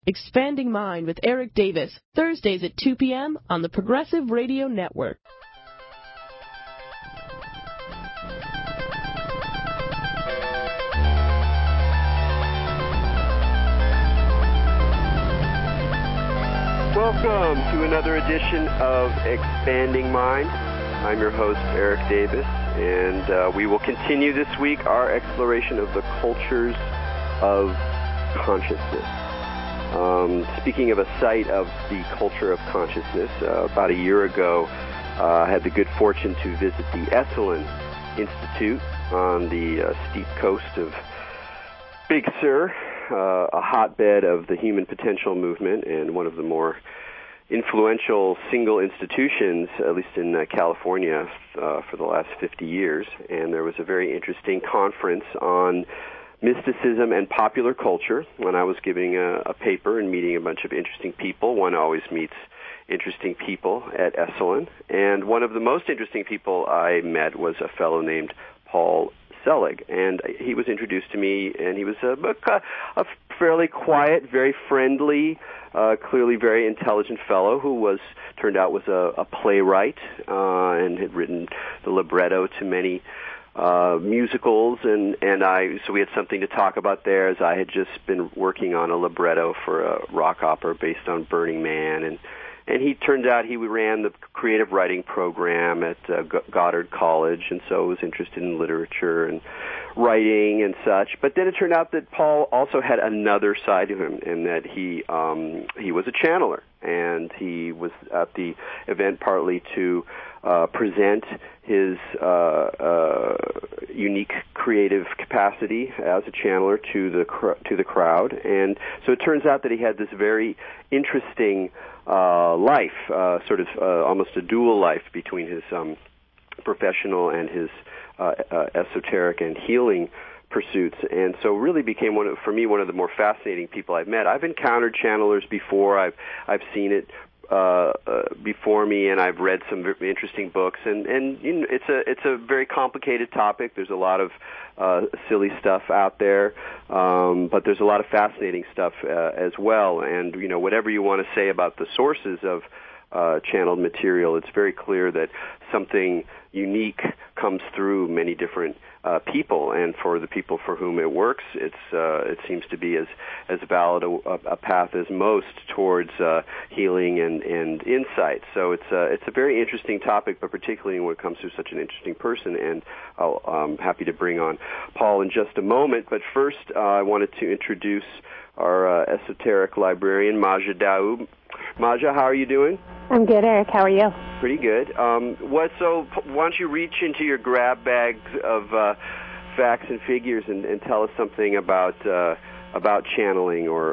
Expanding Mind with Eric Davis, Thursdays at 2 p.m. on the Progressive Radio Network. Welcome to another edition of Expanding Mind. I'm your host, Eric Davis, and we will continue this week our exploration of the cultures of consciousness. Speaking of a site of the culture of consciousness, about a year ago, I had the good fortune to visit the Esalen Institute on the steep coast of Big Sur, a hotbed of the human potential movement and one of the more influential single institutions, at least in California, for the last 50 years. And there was a very interesting conference on mysticism and popular culture when I was giving a paper and meeting a bunch of interesting people. One always meets interesting people at Esalen. And one of the most interesting people I met was a fellow named Paul Selig. And he was introduced to me, and he was a fairly quiet, very friendly, clearly very intelligent fellow who turned out was a playwright and had written the libretto to many musicals, and so we had something to talk about there, as I had just been working on a libretto for a rock opera based on Burning Man, and he turned out he ran the creative writing program at Goddard College, and so was interested in literature and writing and such. But then it turned out that Paul also had another side to him, in that he was a channeler, and he was at the event partly to present his unique creative capacity as a channeler to the crowd. And so it turns out that he had this very interesting life, sort of almost a dual life between his professional and his esoteric and healing pursuits, and so really became one of the more fascinating people I've met. I've encountered channelers before. I've seen it before me, and I've read some very interesting books, and you know, it's a very complicated topic. There's a lot of silly stuff out there, but there's a lot of fascinating stuff as well. And you know, whatever you want to say about the sources of channeled material, it's very clear that something unique comes through many different people, and for the people for whom it works, it seems to be as valid a path as most towards healing and insight. So it's a very interesting topic, but particularly when it comes to such an interesting person. And I'm happy to bring on Paul in just a moment. But first, I wanted to introduce our esoteric librarian, Maja Daoub. Maja, how are you doing? I'm good, Eric. How are you? Pretty good. So why don't you reach into your grab bags of facts and figures and tell us something about channeling or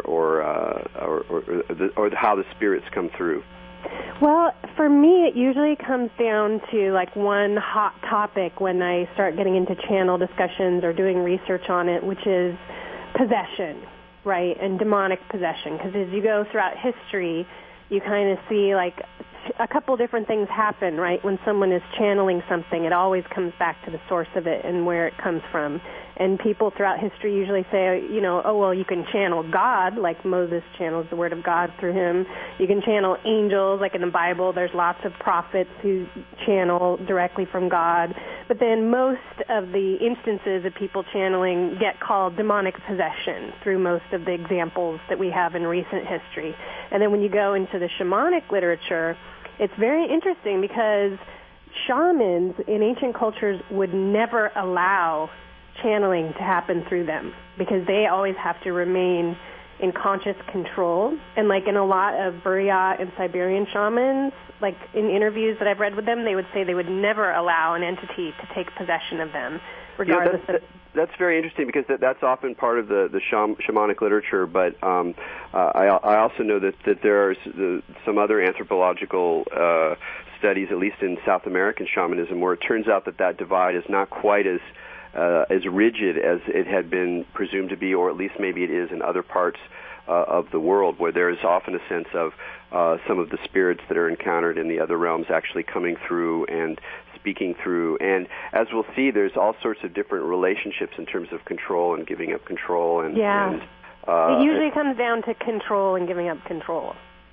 how the spirits come through? Well, for me, it usually comes down to like one hot topic when I start getting into channel discussions or doing research on it, which is possession, right, and demonic possession. Because as you go throughout history, you kind of see like a couple different things happen, right? When someone is channeling something, it always comes back to the source of it and where it comes from. And people throughout history usually say, you know, oh, well, you can channel God, like Moses channels the word of God through him. You can channel angels, like in the Bible, there's lots of prophets who channel directly from God. But then most of the instances of people channeling get called demonic possession through most of the examples that we have in recent history. And then when you go into the shamanic literature, it's very interesting because shamans in ancient cultures would never allow channeling to happen through them because they always have to remain in conscious control. And like in a lot of Buryat and Siberian shamans, like in interviews that I've read with them, they would say they would never allow an entity to take possession of them, regardless of... That's very interesting because that's often part of the shamanic literature, but I also know that there are some other anthropological studies, at least in South American shamanism, where it turns out that divide is not quite as rigid as it had been presumed to be, or at least maybe it is in other parts of the world, where there is often a sense of some of the spirits that are encountered in the other realms actually coming through and speaking through. And as we'll see, there's all sorts of different relationships in terms of control and giving up control and It usually comes down to control and giving up control.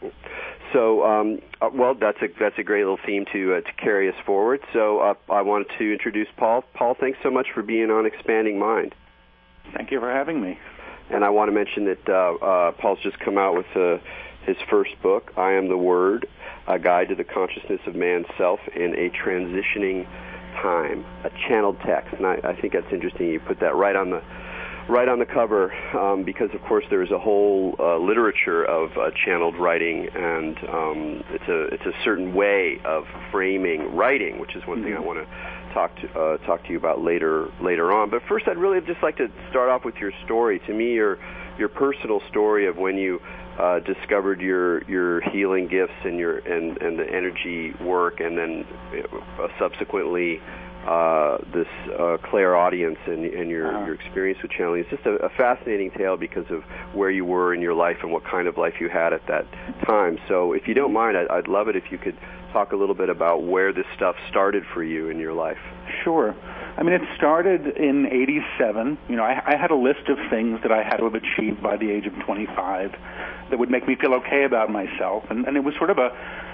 So, well, that's a great little theme to carry us forward. So I want to introduce Paul. Paul, thanks so much for being on Expanding Mind. Thank you for having me. And I want to mention that Paul's just come out with his first book, I Am the Word, A Guide to the Consciousness of Man's Self in a Transitioning Time, a channeled text. And I think that's interesting. You put that right on the cover, because of course there's a whole literature of channeled writing, and it's a certain way of framing writing, which is one thing I want to talk to you about later on. But first, I'd really just like to start off with your story. To me, your personal story of when you discovered your healing gifts and the energy work, and then subsequently this clairaudience and your experience with channeling. It's just a fascinating tale because of where you were in your life and what kind of life you had at that time. So if you don't mind, I'd love it if you could talk a little bit about where this stuff started for you in your life. Sure. I mean, it started in '87. You know, I had a list of things that I had to have achieved by the age of 25 that would make me feel okay about myself, and it was sort of a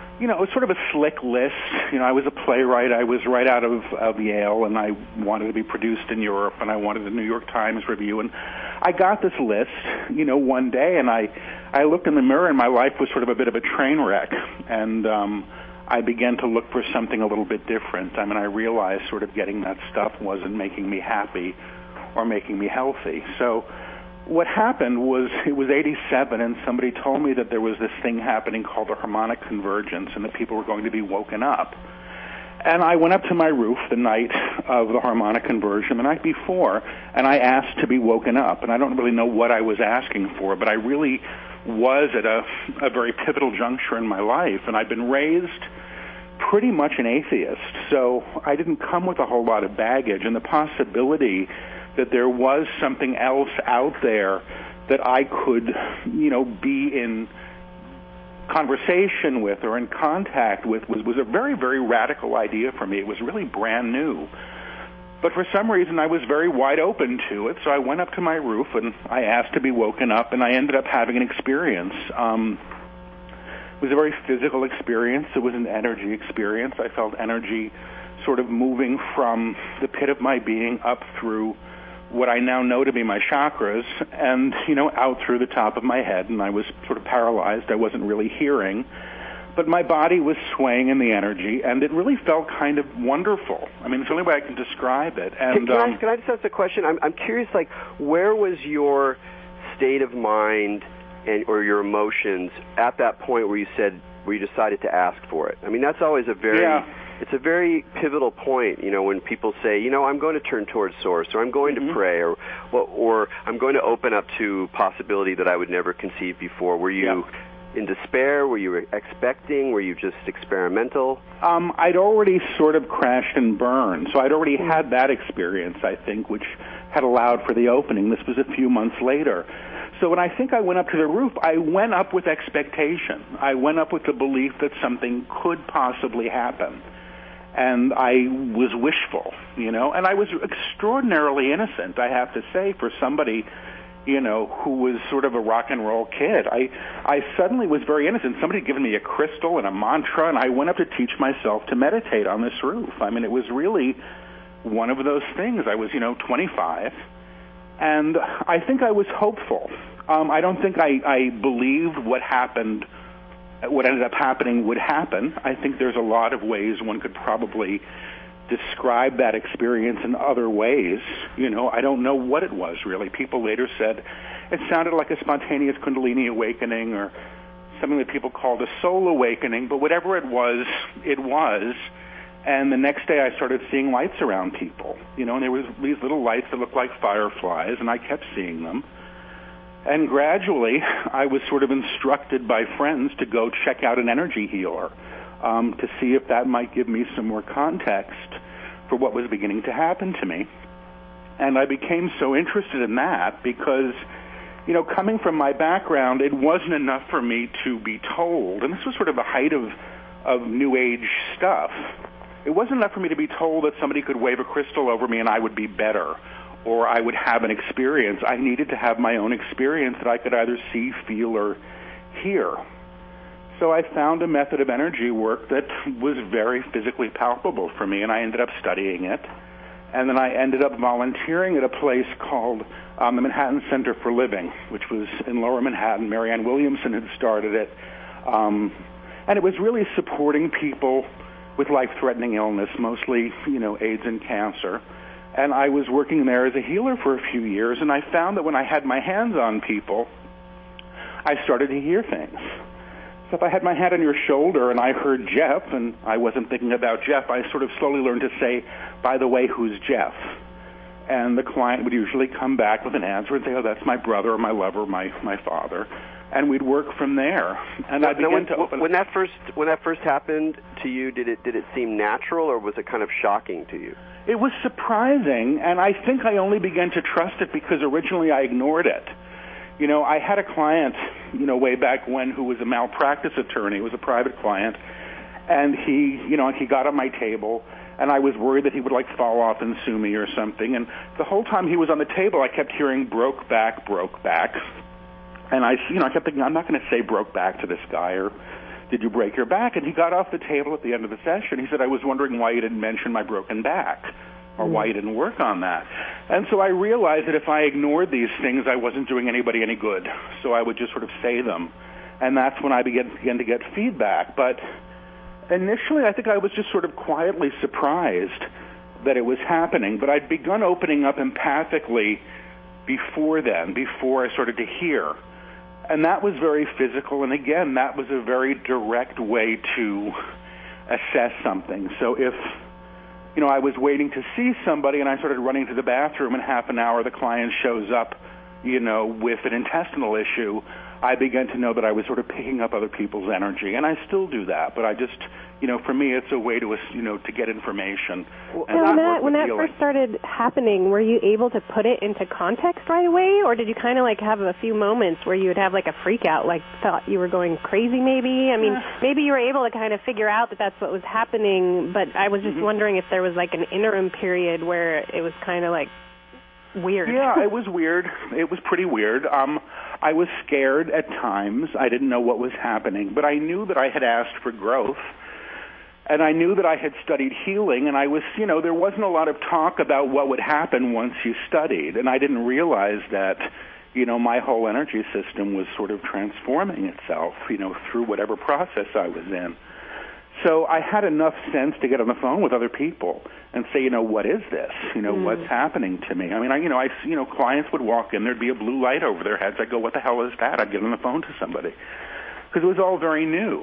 slick list. You know, I was a playwright. I was right out of Yale, and I wanted to be produced in Europe, and I wanted the New York Times review. And I got this list, you know, one day, and I looked in the mirror, and my life was sort of a bit of a train wreck. And I began to look for something a little bit different. I mean, I realized sort of getting that stuff wasn't making me happy or making me healthy. So what happened was, it was '87, and somebody told me that there was this thing happening called the harmonic convergence, and that people were going to be woken up. And I went up to my roof the night of the harmonic conversion, the night before, and I asked to be woken up. And I don't really know what I was asking for, but I really was at a very pivotal juncture in my life, and I'd been raised pretty much an atheist, so I didn't come with a whole lot of baggage, and the possibility that there was something else out there that I could, you know, be in conversation with or in contact with was a very, very radical idea for me. It was really brand new. But for some reason, I was very wide open to it, so I went up to my roof and I asked to be woken up, and I ended up having an experience. It was a very physical experience. It was an energy experience. I felt energy sort of moving from the pit of my being up through what I now know to be my chakras, and, you know, out through the top of my head, and I was sort of paralyzed. I wasn't really hearing, but my body was swaying in the energy, and it really felt kind of wonderful. I mean, it's the only way I can describe it. And can I just ask a question? I'm curious, like, where was your state of mind or your emotions at that point where you decided to ask for it? I mean, that's always it's a very pivotal point, you know, when people say, you know, I'm going to turn towards Source, or I'm going to pray, or I'm going to open up to possibility that I would never conceive before. Were you in despair? Were you expecting? Were you just experimental? I'd already sort of crashed and burned, so I'd already had that experience, I think, which had allowed for the opening. This was a few months later. So when I think I went up to the roof, I went up with expectation. I went up with the belief that something could possibly happen. And I was wishful, you know, and I was extraordinarily innocent, I have to say, for somebody, you know, who was sort of a rock and roll kid. I suddenly was very innocent. Somebody had given me a crystal and a mantra, and I went up to teach myself to meditate on this roof. I mean, it was really one of those things. I was, you know, 25, and I think I was hopeful. I don't think I believed what ended up happening would happen. I think there's a lot of ways one could probably describe that experience in other ways. You know, I don't know what it was, really. People later said it sounded like a spontaneous Kundalini awakening or something that people called a soul awakening, but whatever it was, it was. And the next day I started seeing lights around people, you know, and there was these little lights that looked like fireflies, and I kept seeing them. And gradually, I was sort of instructed by friends to go check out an energy healer to see if that might give me some more context for what was beginning to happen to me. And I became so interested in that because, you know, coming from my background, it wasn't enough for me to be told, and this was sort of the height of New Age stuff. It wasn't enough for me to be told that somebody could wave a crystal over me and I would be better, or I would have an experience, I needed to have my own experience that I could either see, feel, or hear. So I found a method of energy work that was very physically palpable for me, and I ended up studying it. And then I ended up volunteering at a place called the Manhattan Center for Living, which was in Lower Manhattan. Marianne Williamson had started it. And it was really supporting people with life-threatening illness, mostly, AIDS and cancer. And I was working there as a healer for a few years, and I found that when I had my hands on people, I started to hear things. So if I had my hand on your shoulder and I heard Jeff, and I wasn't thinking about Jeff, I sort of slowly learned to say, by the way, who's Jeff? And the client would usually come back with an answer and say, oh, that's my brother or my lover, my father. And we'd work from there. And I began to open. When that first happened to you, did it seem natural, or was it kind of shocking to you? It was surprising, and I think I only began to trust it because originally I ignored it. I had a client, way back when, who was a malpractice attorney. He was a private client, and he got on my table, and I was worried that he would fall off and sue me or something. And the whole time he was on the table, I kept hearing broke back. And I kept thinking, I'm not going to say broke back to this guy, or did you break your back? And he got off the table at the end of the session. He said, I was wondering why you didn't mention my broken back, or why you didn't work on that. And so I realized that if I ignored these things, I wasn't doing anybody any good. So I would just sort of say them. And that's when I began to get feedback. But initially, I think I was just sort of quietly surprised that it was happening. But I'd begun opening up empathically before I started to hear. And that was very physical. And again, that was a very direct way to assess something. So if I was waiting to see somebody and I started running to the bathroom, in half an hour the client shows up, with an intestinal issue, I began to know that I was sort of picking up other people's energy. And I still do that, but I just, for me it's a way to, to get information. When that first started happening, were you able to put it into context right away, or did you kind of have a few moments where you would have a freak out, thought you were going crazy maybe? I mean, maybe you were able to kind of figure out that that's what was happening, but I was just wondering if there was an interim period where it was kind of weird. Yeah, it was weird. It was pretty weird. I was scared at times. I didn't know what was happening, but I knew that I had asked for growth, and I knew that I had studied healing, and I was, there wasn't a lot of talk about what would happen once you studied, and I didn't realize that, my whole energy system was sort of transforming itself, through whatever process I was in. So I had enough sense to get on the phone with other people and say, what is this? What's happening to me? I mean, clients would walk in, there'd be a blue light over their heads. I'd go, what the hell is that? I'd get on the phone to somebody because it was all very new.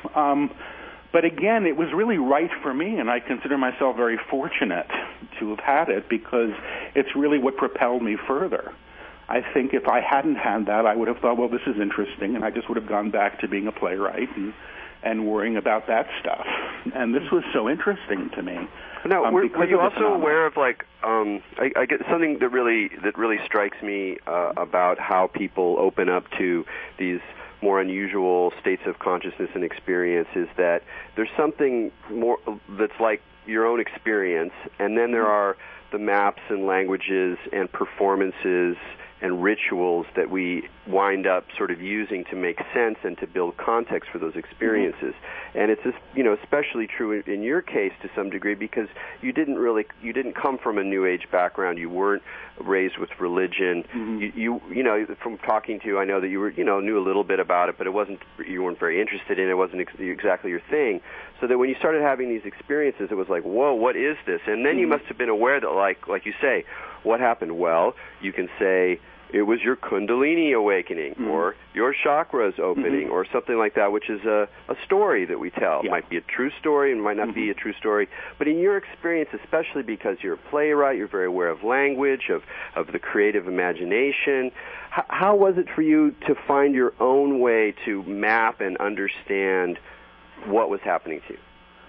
But again, it was really right for me, and I consider myself very fortunate to have had it because it's really what propelled me further. I think if I hadn't had that, I would have thought, well, this is interesting, and I just would have gone back to being a playwright and worrying about that stuff. And this was so interesting to me. Now, were you also aware of I get something that really strikes me about how people open up to these more unusual states of consciousness and experience is that there's something more that's like your own experience, and then there are the maps and languages and performances and rituals that we wind up sort of using to make sense and to build context for those experiences. And it's just, especially true in your case to some degree because you didn't come from a New Age background. You weren't raised with religion. You from talking to you, I know that you were, knew a little bit about it, but you weren't very interested in it. It wasn't exactly your thing. So that when you started having these experiences, it was like, whoa, what is this? And then you must have been aware that, like you say, what happened? Well, you can say, it was your Kundalini awakening, or your chakras opening, or something like that, which is a story that we tell. It might be a true story, and might not be a true story. But in your experience, especially because you're a playwright, you're very aware of language, of the creative imagination, how was it for you to find your own way to map and understand what was happening to you?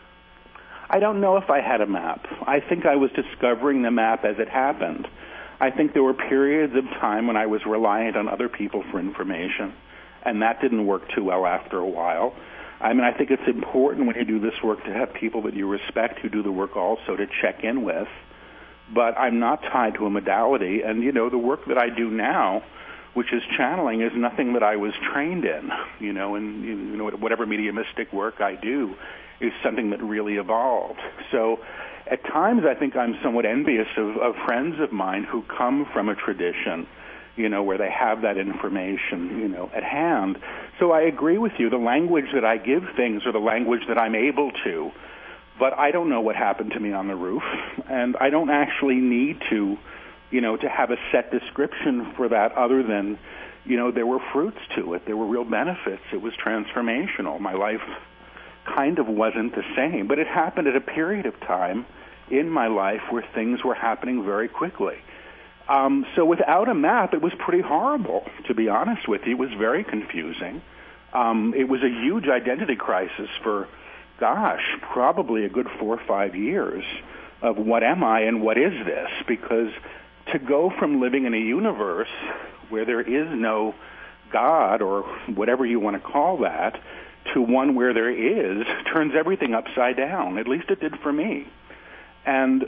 I don't know if I had a map. I think I was discovering the map as it happened. I think there were periods of time when I was reliant on other people for information, and that didn't work too well after a while. I mean, I think it's important when you do this work to have people that you respect who do the work also to check in with. but I'm not tied to a modality. And, the work that I do now, which is channeling, is nothing that I was trained in, and, whatever mediumistic work I do is something that really evolved. So at times I think I'm somewhat envious of friends of mine who come from a tradition, where they have that information, at hand. So I agree with you. The language that I give things are the language that I'm able to, but I don't know what happened to me on the roof, and I don't actually need to have a set description for that other than, there were fruits to it. There were real benefits. It was transformational. My life kind of wasn't the same, but it happened at a period of time in my life where things were happening very quickly. So without a map, it was pretty horrible, to be honest with you. It was very confusing. It was a huge identity crisis for, probably a good 4 or 5 years of what am I and what is this? Because to go from living in a universe where there is no God or whatever you want to call that to one where there is turns everything upside down. At least it did for me. And,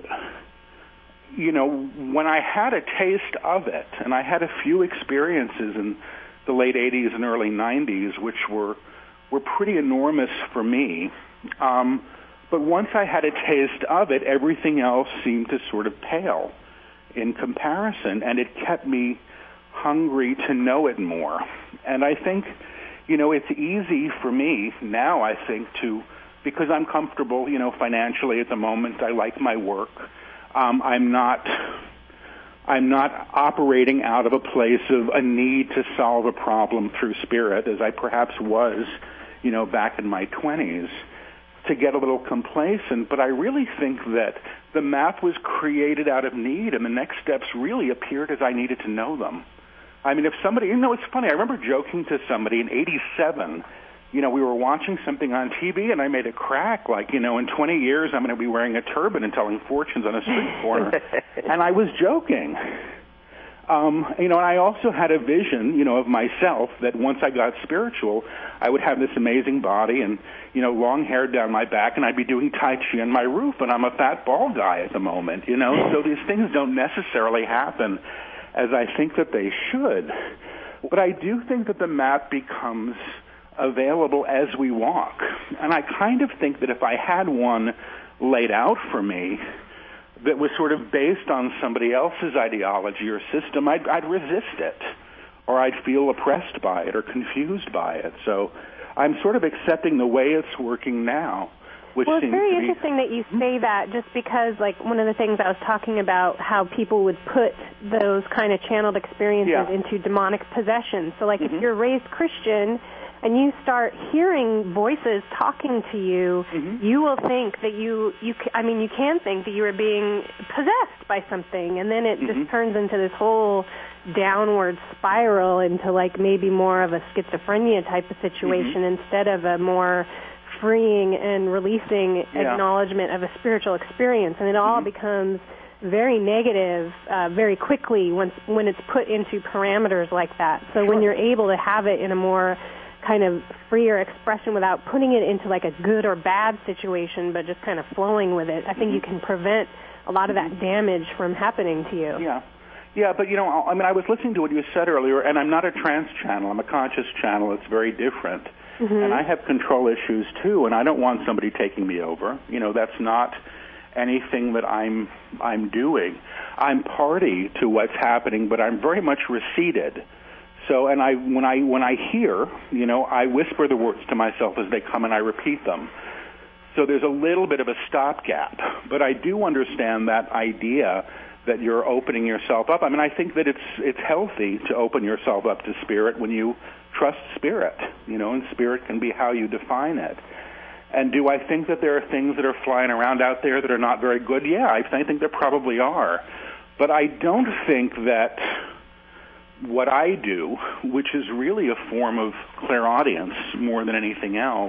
when I had a taste of it, and I had a few experiences in the late 80s and early 90s, which were pretty enormous for me, but once I had a taste of it, everything else seemed to sort of pale in comparison, and it kept me hungry to know it more. And I think, it's easy for me now, I think, because I'm comfortable, financially at the moment. I like my work. I'm not operating out of a place of a need to solve a problem through spirit, as I perhaps was, back in my 20s, to get a little complacent. But I really think that the map was created out of need, and the next steps really appeared as I needed to know them. I mean, if somebody, it's funny, I remember joking to somebody in 87, we were watching something on TV, and I made a crack, like, in 20 years I'm going to be wearing a turban and telling fortunes on a street corner. And I was joking. And I also had a vision, of myself that once I got spiritual, I would have this amazing body and, long hair down my back, and I'd be doing Tai Chi on my roof, and I'm a fat, bald guy at the moment, So these things don't necessarily happen as I think that they should. But I do think that the map becomes available as we walk. And I kind of think that if I had one laid out for me that was sort of based on somebody else's ideology or system, I'd resist it, or I'd feel oppressed by it or confused by it. So I'm sort of accepting the way it's working now. Well, it's very interesting that you say that, just because, like, one of the things I was talking about, how people would put those kind of channeled experiences into demonic possession. So, like, if you're raised Christian and you start hearing voices talking to you, you will think that you can think that you are being possessed by something, and then it just turns into this whole downward spiral into, like, maybe more of a schizophrenia type of situation instead of a more freeing and releasing acknowledgement of a spiritual experience. And it all becomes very negative very quickly when it's put into parameters like that. So when you're able to have it in a more kind of freer expression without putting it into like a good or bad situation, but just kind of flowing with it, I think you can prevent a lot of that damage from happening to you. Yeah, but I was listening to what you said earlier, and I'm not a trance channel. I'm a conscious channel. It's very different. And I have control issues too, and I don't want somebody taking me over. That's not anything that I'm doing. I'm party to what's happening, but I'm very much receded. So, and when I hear, I whisper the words to myself as they come, and I repeat them. So there's a little bit of a stopgap, but I do understand that idea that you're opening yourself up. I mean, I think that it's healthy to open yourself up to spirit when you trust spirit, and spirit can be how you define it. And do I think that there are things that are flying around out there that are not very good? Yeah, I think there probably are. But I don't think that what I do, which is really a form of clairaudience more than anything else,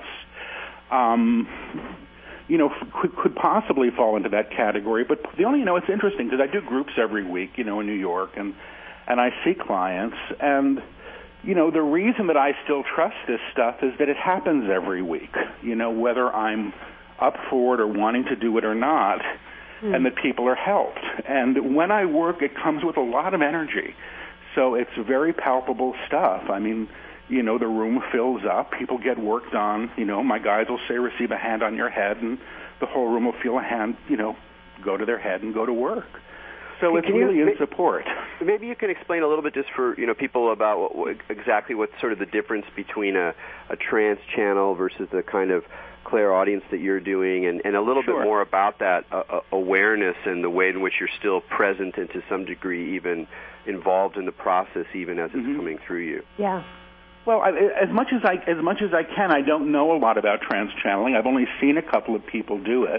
could possibly fall into that category. But it's interesting because I do groups every week, in New York, and I see clients, and the reason that I still trust this stuff is that it happens every week, whether I'm up for it or wanting to do it or not. and that people are helped. And when I work, it comes with a lot of energy. So it's very palpable stuff. I mean, you know, the room fills up, people get work done. You know, my guys will say, receive a hand on your head, and the whole room will feel a hand, you know, go to their head and go to work. So it's really in support. Maybe you can explain a little bit just for, you know, people about exactly what's sort of the difference between a trance channel versus the kind of clairaudience that you're doing, and a little bit more about that awareness and the way in which you're still present and to some degree even involved in the process, even as it's coming through you. Yeah. Well, as much as I can, I don't know a lot about trance channeling. I've only seen a couple of people do it.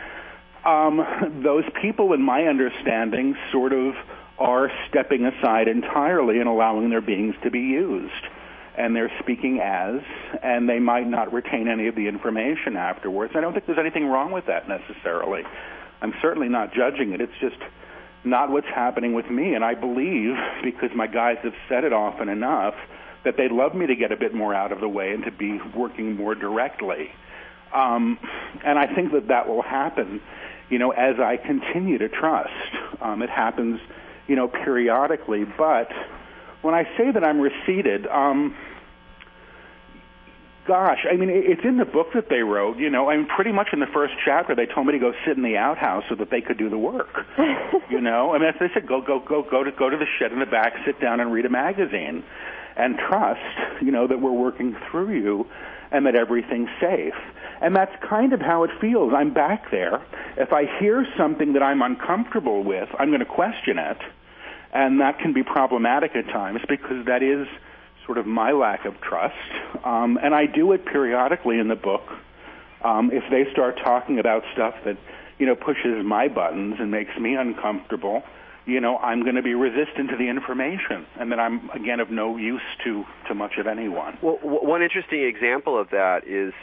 Those people, in my understanding, sort of are stepping aside entirely and allowing their beings to be used. And they're speaking as, and they might not retain any of the information afterwards. I don't think there's anything wrong with that necessarily. I'm certainly not judging it. It's just not what's happening with me. And I believe, because my guys have said it often enough, that they'd love me to get a bit more out of the way and to be working more directly. And I think that will happen, you know, as I continue to trust. It happens, you know, periodically. But when I say that I'm receded, gosh, I mean, it's in the book that they wrote, you know. I mean, pretty much in the first chapter, they told me to go sit in the outhouse so that they could do the work, you know. I mean, they said, go to the shed in the back, sit down and read a magazine and trust, you know, that we're working through you and that everything's safe. And that's kind of how it feels. I'm back there. If I hear something that I'm uncomfortable with, I'm going to question it. And that can be problematic at times because that is sort of my lack of trust. And I do it periodically in the book. If they start talking about stuff that, you know, pushes my buttons and makes me uncomfortable, you know, I'm going to be resistant to the information, and then I'm, again, of no use to much of anyone. Well, one interesting example of that is,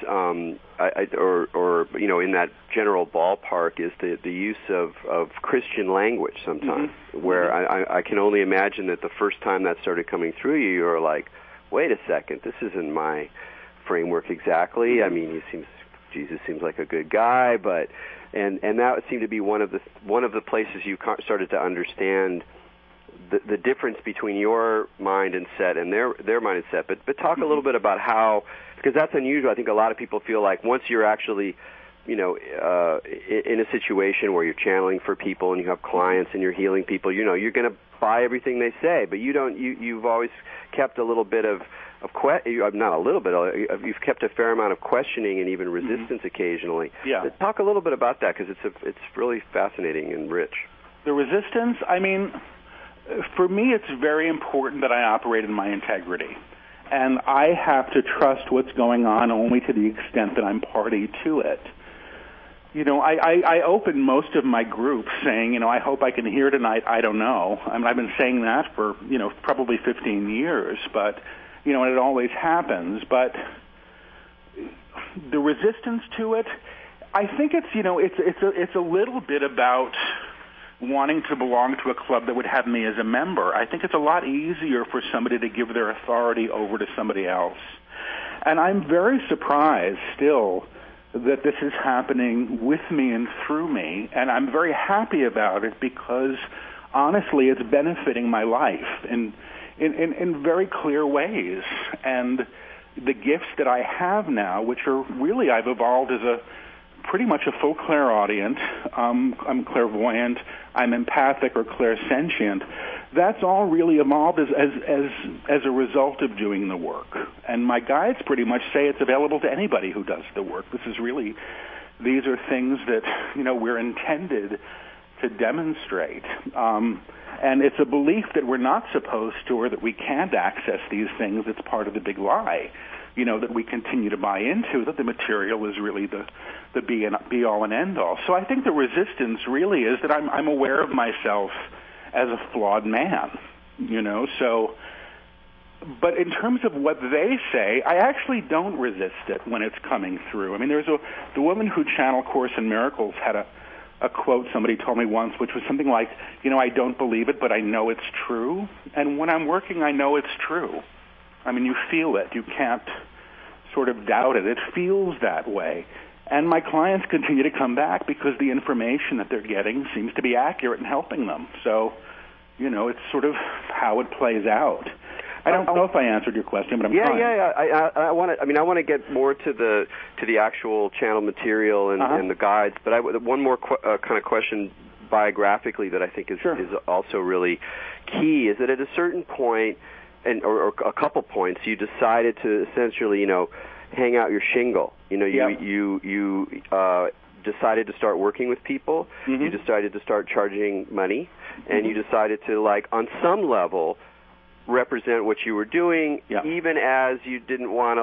or you know, in that general ballpark, is the use of Christian language sometimes, where I can only imagine that the first time that started coming through you, you were like, wait a second, this isn't my framework exactly. I mean, Jesus seems like a good guy, but... And that seemed to be one of the places you started to understand the difference between your mind and set and their mind and set. But talk a little bit about how, because that's unusual. I think a lot of people feel like once you're actually, you know, in a situation where you're channeling for people and you have clients and you're healing people, you know, you're going to buy everything they say. But you don't. You've always kept a little bit of not a little bit. You've kept a fair amount of questioning and even resistance occasionally. Yeah. Talk a little bit about that, because it's really fascinating and rich. The resistance. I mean, for me, it's very important that I operate in my integrity, and I have to trust what's going on only to the extent that I'm party to it. You know, I open most of my groups saying, you know, I hope I can hear tonight. I don't know. I mean, I've been saying that for, you know, probably 15 years, but. You know, and it always happens, but the resistance to it, I think it's, you know, it's a little bit about wanting to belong to a club that would have me as a member. I think it's a lot easier for somebody to give their authority over to somebody else. And I'm very surprised still that this is happening with me and through me, and I'm very happy about it because, honestly, it's benefiting my life in very clear ways. And the gifts that I have now, which are really, I've evolved as pretty much a full clairaudient, I'm clairvoyant, I'm empathic or clairsentient, that's all really evolved as a result of doing the work. And my guides pretty much say it's available to anybody who does the work. These are things that, you know, we're intended to demonstrate. And it's a belief that we're not supposed to, or that we can't access these things. It's part of the big lie, you know, that we continue to buy into, that the material is really the be-all and end-all. So I think the resistance really is that I'm aware of myself as a flawed man, you know. So, but in terms of what they say, I actually don't resist it when it's coming through. I mean, the woman who channeled Course in Miracles had a quote somebody told me once, which was something like, you know, I don't believe it, but I know it's true. And when I'm working, I know it's true. I mean, you feel it. You can't sort of doubt it. It feels that way. And my clients continue to come back because the information that they're getting seems to be accurate and helping them. So, it's sort of how it plays out. I don't know if I answered your question, but I'm trying. Yeah. I want to get more to the actual channel material and the guides. But one more kind of question biographically that I think is also really key is that at a certain point, or a couple points, you decided to essentially, hang out your shingle. You decided to start working with people. Mm-hmm. You decided to start charging money, and you decided to, on some level, represent what you were doing, even as you didn't want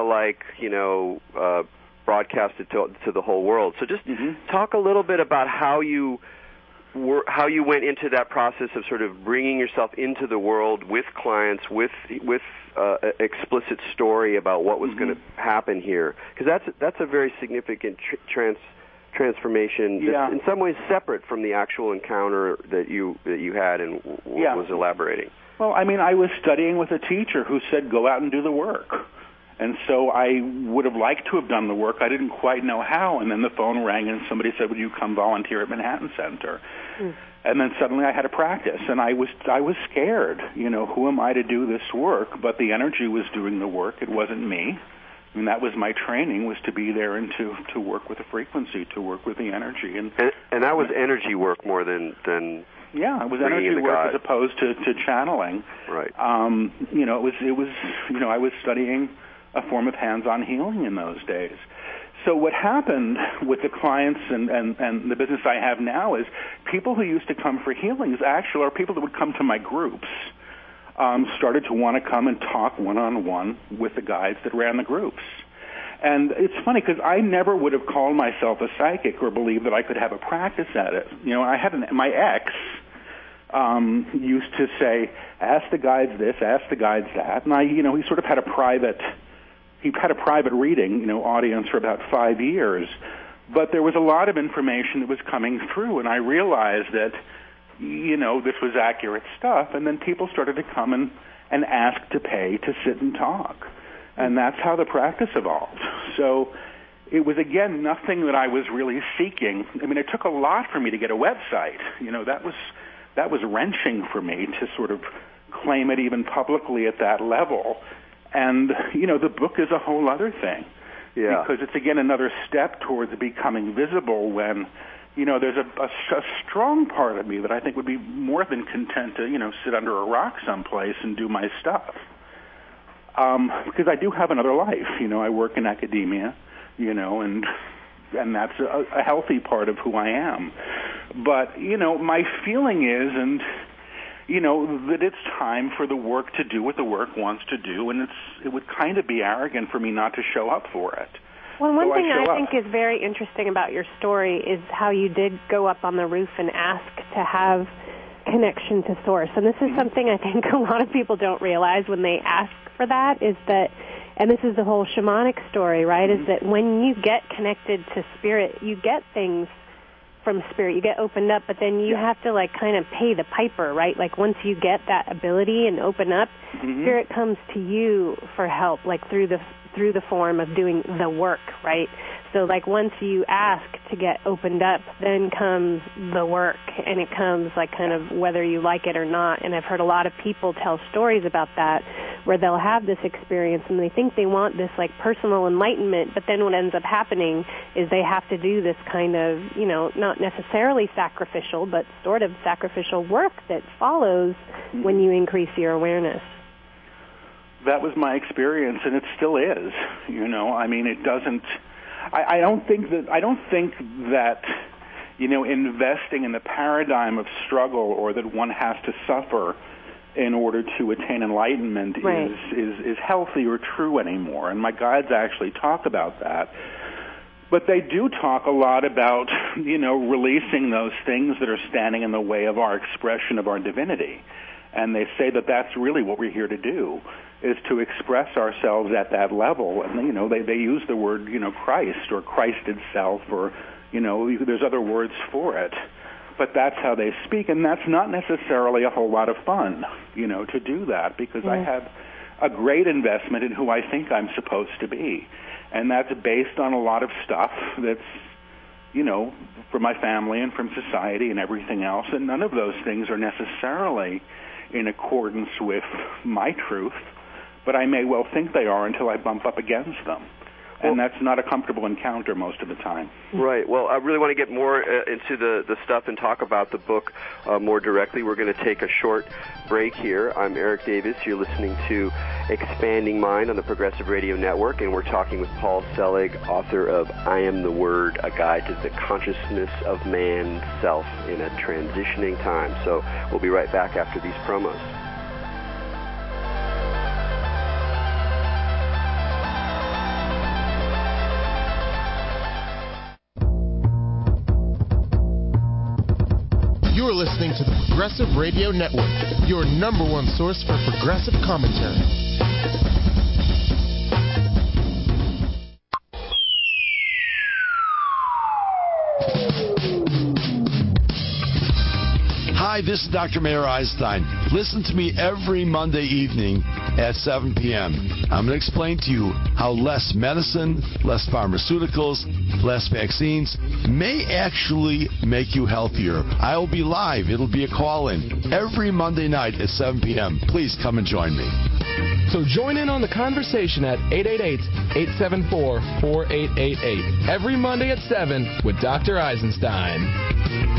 to, broadcast it to the whole world. So just talk a little bit about how you went into that process of sort of bringing yourself into the world with clients, with explicit story about what was going to happen here, because that's a very significant transformation. That's in some ways separate from the actual encounter that you had and was elaborating. Well, I was studying with a teacher who said, go out and do the work. And so I would have liked to have done the work. I didn't quite know how. And then the phone rang and somebody said, would you come volunteer at Manhattan Center? And then suddenly I had a practice. And I was scared. Who am I to do this work? But the energy was doing the work. It wasn't me. That was my training, was to be there and to work with the frequency, to work with the energy. And that was energy work more than yeah, it was energy work as opposed to channeling. Right. It was I was studying a form of hands-on healing in those days. So what happened with the clients and the business I have now is people who used to come for healings actually are people that would come to my groups, started to want to come and talk one-on-one with the guides that ran the groups. And it's funny because I never would have called myself a psychic or believed that I could have a practice at it. I had my ex used to say, ask the guides this, ask the guides that. And he sort of had a private reading, audience for about 5 years. But there was a lot of information that was coming through, and I realized that, this was accurate stuff. And then people started to come and ask to pay to sit and talk. And that's how the practice evolved. So it was, again, nothing that I was really seeking. It took a lot for me to get a website. That was wrenching for me to sort of claim it even publicly at that level. And, the book is a whole other thing. Yeah. Because it's, again, another step towards becoming visible when, there's a strong part of me that I think would be more than content to, sit under a rock someplace and do my stuff. Because I do have another life. I work in academia, and that's a healthy part of who I am. But, my feeling is, that it's time for the work to do what the work wants to do, and it would kind of be arrogant for me not to show up for it. Well, one thing I think is very interesting about your story is how you did go up on the roof and ask to have connection to Source. And this is something I think a lot of people don't realize when they ask for that, is that, and this is the whole shamanic story, right, is that when you get connected to Spirit, you get things from Spirit, you get opened up, but then you have to kind of pay the piper, right? Once you get that ability and open up, Spirit comes to you for help, through the form of doing the work, right? So once you ask to get opened up, then comes the work, and it comes kind of whether you like it or not. And I've heard a lot of people tell stories about that, where they'll have this experience and they think they want this personal enlightenment, but then what ends up happening is they have to do this kind of, not necessarily sacrificial, but sort of sacrificial work that follows when you increase your awareness. That was my experience, and it still is. It doesn't. I don't think that investing in the paradigm of struggle, or that one has to suffer in order to attain enlightenment, is healthy or true anymore. And my guides actually talk about that. But they do talk a lot about, releasing those things that are standing in the way of our expression of our divinity. And they say that that's really what we're here to do, is to express ourselves at that level. And, they use the word, Christ or Christ itself, or, there's other words for it. But that's how they speak, and that's not necessarily a whole lot of fun, to do that, because I have a great investment in who I think I'm supposed to be. And that's based on a lot of stuff that's, from my family and from society and everything else. And none of those things are necessarily in accordance with my truth, but I may well think they are until I bump up against them. And that's not a comfortable encounter most of the time. Right. Well, I really want to get more into the stuff and talk about the book more directly. We're going to take a short break here. I'm Eric Davis. You're listening to Expanding Mind on the Progressive Radio Network, and we're talking with Paul Selig, author of I Am the Word, A Guide to the Consciousness of Man's Self in a Transitioning Time. So we'll be right back after these promos. You're listening to the Progressive Radio Network, your number one source for progressive commentary. Hi, this is Dr. Mayer Einstein. Listen to me every Monday evening at 7 p.m. I'm going to explain to you how less medicine, less pharmaceuticals, less vaccines may actually make you healthier. I will be live. It'll be a call-in every Monday night at 7 p.m. Please come and join me. So join in on the conversation at 888-874-4888 every Monday at 7 with Dr. Eisenstein.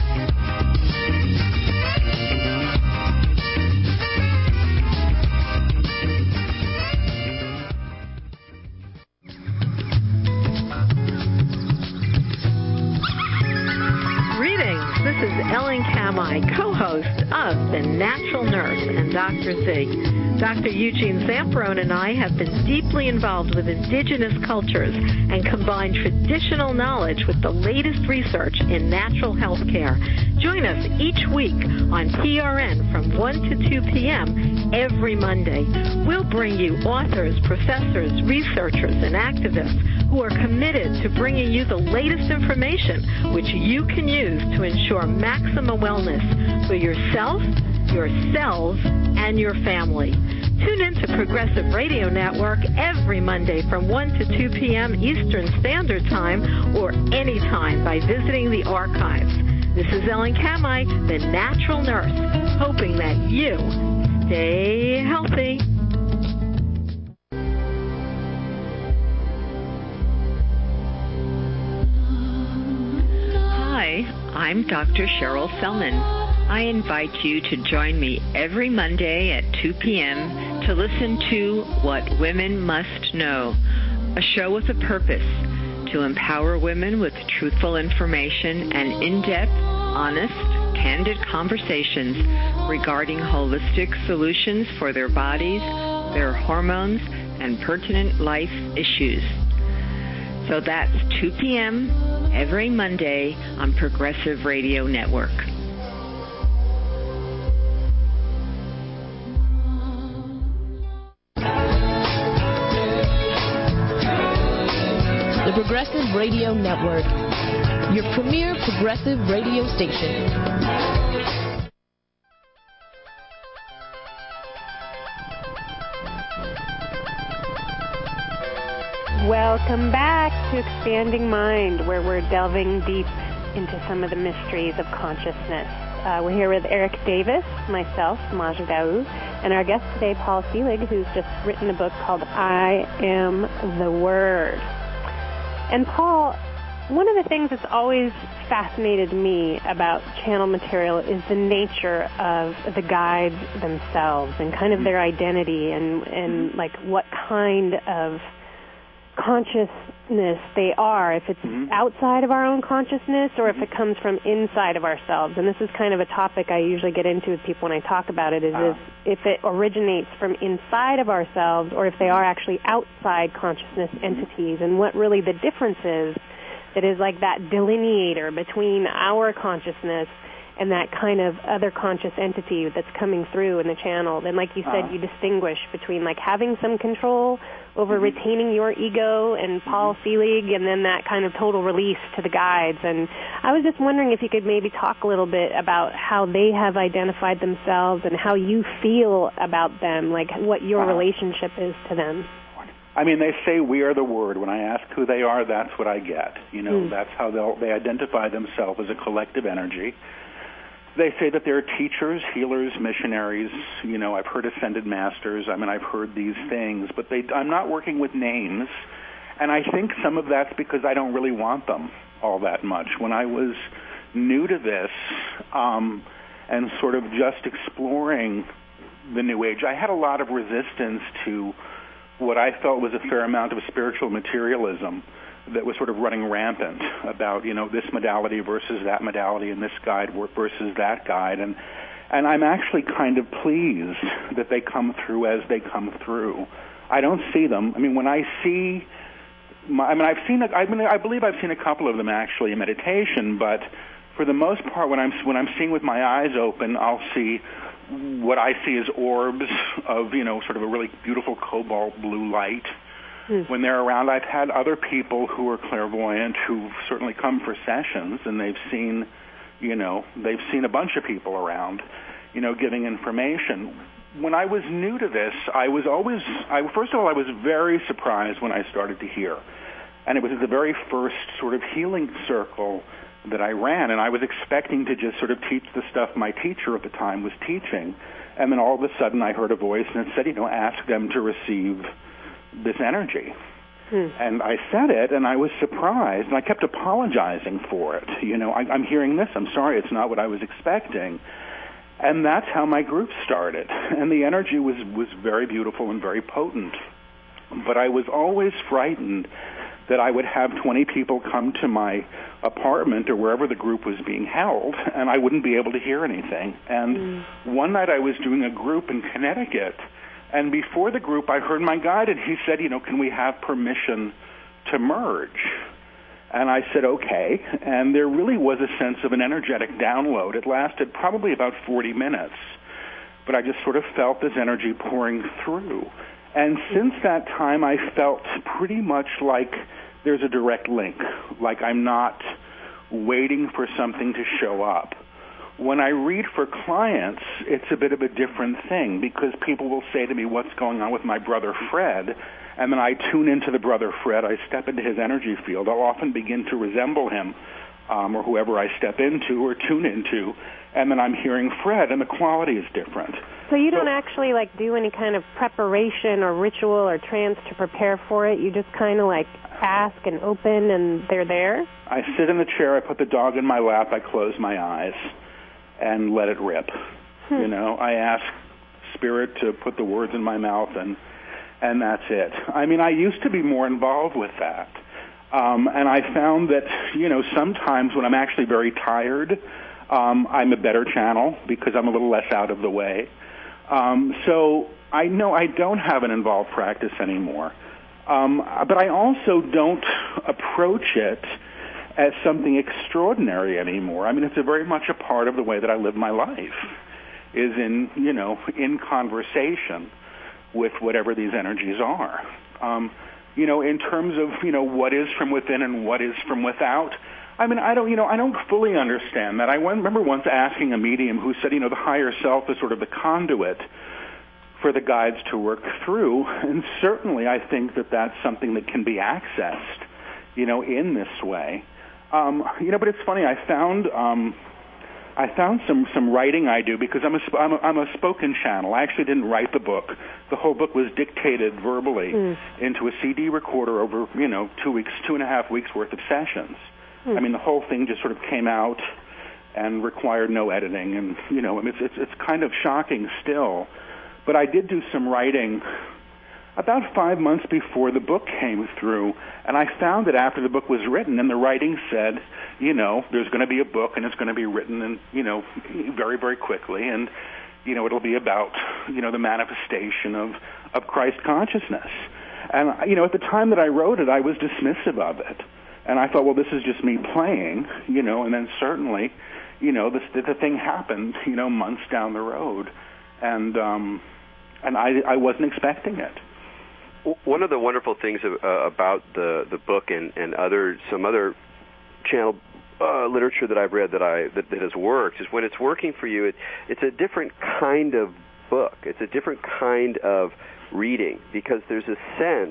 This is Ellen Kamai, co-host of The Natural Nurse and Dr. Z. Dr. Eugene Zamperone and I have been deeply involved with indigenous cultures and combined traditional knowledge with the latest research in natural health care. Join us each week on PRN from 1 to 2 p.m. every Monday. We'll bring you authors, professors, researchers, and activists who are committed to bringing you the latest information which you can use to ensure maximum wellness for yourself, your cells, and your family. Tune in to Progressive Radio Network every Monday from 1 to 2 p.m. Eastern Standard Time or anytime by visiting the archives. This is Ellen Kamai, the Natural Nurse, hoping that you stay healthy. Hi, I'm Dr. Cheryl Selman. I invite you to join me every Monday at 2 p.m. to listen to What Women Must Know, a show with a purpose to empower women with truthful information and in-depth, honest, candid conversations regarding holistic solutions for their bodies, their hormones, and pertinent life issues. So that's 2 p.m. every Monday on Progressive Radio Network. The Progressive Radio Network, your premier progressive radio station. Welcome back to Expanding Mind, where we're delving deep into some of the mysteries of consciousness. We're here with Eric Davis, myself, Maja Daou, and our guest today, Paul Selig, who's just written a book called I Am the Word. And Paul, one of the things that's always fascinated me about channel material is the nature of the guides themselves and kind of their identity and like what kind of consciousness they are, if it's outside of our own consciousness or if it comes from inside of ourselves. And this is kind of a topic I usually get into with people when I talk about it, is if it originates from inside of ourselves or if they are actually outside consciousness entities, and what really the difference is that is like that delineator between our consciousness and that kind of other conscious entity that's coming through in the channel. And like you said, you distinguish between like having some control over retaining your ego and Paul Selig, and then that kind of total release to the guides. And I was just wondering if you could maybe talk a little bit about how they have identified themselves and how you feel about them, like what your relationship is to them. I mean, they say we are the word. When I ask who they are, that's what I get. You know, that's how they identify themselves as a collective energy. They say that they're teachers, healers, missionaries. You know, I've heard ascended masters. I mean, I've heard these things, but I'm not working with names. And I think some of that's because I don't really want them all that much. When I was new to this and sort of just exploring the New Age, I had a lot of resistance to what I felt was a fair amount of spiritual materialism that was sort of running rampant about, you know, this modality versus that modality and this guide versus that guide. And I'm actually kind of pleased that they come through as they come through. I don't see them. I mean, when I see, I believe I've seen a couple of them actually in meditation, but for the most part, when I'm seeing with my eyes open, I'll see what I see as orbs of, you know, sort of a really beautiful cobalt blue light. When they're around, I've had other people who are clairvoyant who've certainly come for sessions, and they've seen a bunch of people around, you know, giving information. When I was new to this, first of all, I was very surprised when I started to hear. And it was the very first sort of healing circle that I ran, and I was expecting to just sort of teach the stuff my teacher at the time was teaching. And then all of a sudden I heard a voice and it said, you know, ask them to receive this energy. And I said it, and I was surprised, and I kept apologizing for it. You know, I'm hearing this. I'm sorry, it's not what I was expecting. And that's how my group started. And the energy was very beautiful and very potent. But I was always frightened that I would have 20 people come to my apartment or wherever the group was being held, and I wouldn't be able to hear anything. And one night I was doing a group in Connecticut, and before the group I heard my guide, and he said, you know, can we have permission to merge? And I said, okay. And there really was a sense of an energetic download. It lasted probably about 40 minutes, but I just sort of felt this energy pouring through. And since that time, I felt pretty much like there's a direct link, like I'm not waiting for something to show up. When I read for clients, it's a bit of a different thing because people will say to me, what's going on with my brother Fred? And then I tune into the brother Fred. I step into his energy field. I'll often begin to resemble him or whoever I step into or tune into. And then I'm hearing Fred, and the quality is different. So you don't actually, like, do any kind of preparation or ritual or trance to prepare for it? You just kind of, like, ask and open, and they're there? I sit in the chair. I put the dog in my lap. I close my eyes and let it rip. You know, I ask Spirit to put the words in my mouth, and that's it. I mean, I used to be more involved with that. And I found that, you know, sometimes when I'm actually very tired, I'm a better channel because I'm a little less out of the way. So I know I don't have an involved practice anymore. But I also don't approach it as something extraordinary anymore. I mean, it's very much a part of the way that I live my life, is in conversation with whatever these energies are. You know, in terms of, you know, what is from within and what is from without, I mean, I don't fully understand that. I remember once asking a medium who said, you know, the higher self is sort of the conduit for the guides to work through, and certainly I think that that's something that can be accessed, you know, in this way. You know, but it's funny. I found some writing I do because I'm a spoken channel. I actually didn't write the book. The whole book was dictated verbally into a CD recorder over, you know, 2.5 weeks worth of sessions. I mean, the whole thing just sort of came out and required no editing, and you know, it's kind of shocking still. But I did do some writing about 5 months before the book came through, and I found that after the book was written and the writing said, you know, there's going to be a book and it's going to be written, and you know, very, very quickly, and you know, it'll be about, you know, the manifestation of Christ consciousness. And you know, at the time that I wrote it, I was dismissive of it, and I thought, well, this is just me playing, you know. And then certainly, you know, the thing happened, you know, months down the road, and I wasn't expecting it. One of the wonderful things about the book and some other channel literature that I've read that has worked is when it's working for you, it's a different kind of book. It's a different kind of reading because there's a sense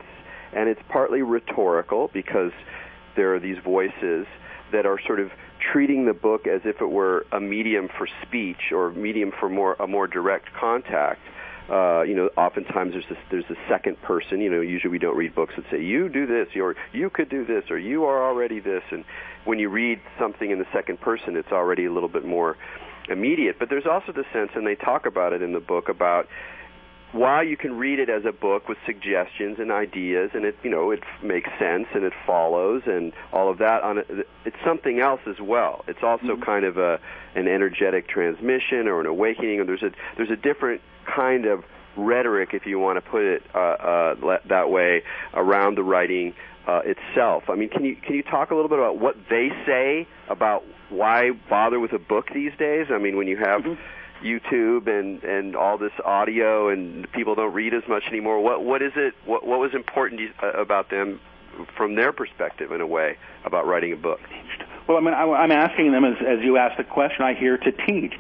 and it's partly rhetorical because there are these voices that are sort of treating the book as if it were a medium for speech or medium for a more direct contact. Oftentimes there's a second person. Usually we don't read books that say you do this, or you could do this, or you are already this. And when you read something in the second person, it's already a little bit more immediate. But there's also the sense, and they talk about it in the book, about while you can read it as a book with suggestions and ideas, and it makes sense and it follows and all of that, it's something else as well. It's also kind of an energetic transmission or an awakening, or there's a different kind of rhetoric, if you want to put it that way, around the writing itself. I mean, can you talk a little bit about what they say about why bother with a book these days? I mean, when you have YouTube and all this audio and people don't read as much anymore, what is it? What was important about them from their perspective, in a way, about writing a book? Well, I mean, I'm asking them as you asked the question. I hear to teach.